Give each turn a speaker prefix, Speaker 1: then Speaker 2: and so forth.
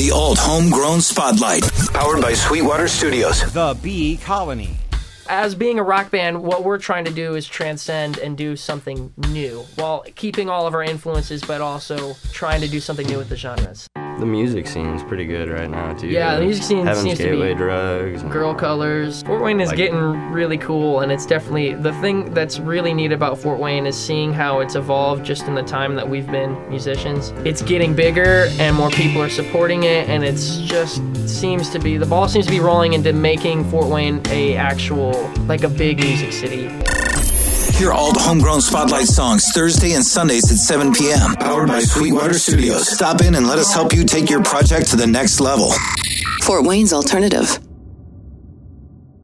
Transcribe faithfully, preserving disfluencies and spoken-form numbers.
Speaker 1: The Alt Homegrown Spotlight. Powered by Sweetwater Studios.
Speaker 2: The Bee Colony.
Speaker 3: As being a rock band, what we're trying to do is transcend and do something new while keeping all of our influences, but also trying to do something new with the genres.
Speaker 4: The music scene's pretty good right now, too.
Speaker 3: Yeah, the music scene
Speaker 4: Heaven's
Speaker 3: seems
Speaker 4: Gateway
Speaker 3: to be
Speaker 4: Drugs.
Speaker 3: Girl Colors. Fort Wayne is
Speaker 4: like,
Speaker 3: getting really cool, and it's definitely, the thing that's really neat about Fort Wayne is seeing how it's evolved just in the time that we've been musicians. It's getting bigger, and more people are supporting it, and it's just seems to be, the ball seems to be rolling into making Fort Wayne a actual, like a big music city.
Speaker 1: Hear Alt Homegrown Spotlight songs Thursday and Sundays at seven p.m. Powered by Sweetwater Studios. Stop in and let us help you take your project to the next level.
Speaker 5: Fort Wayne's alternative.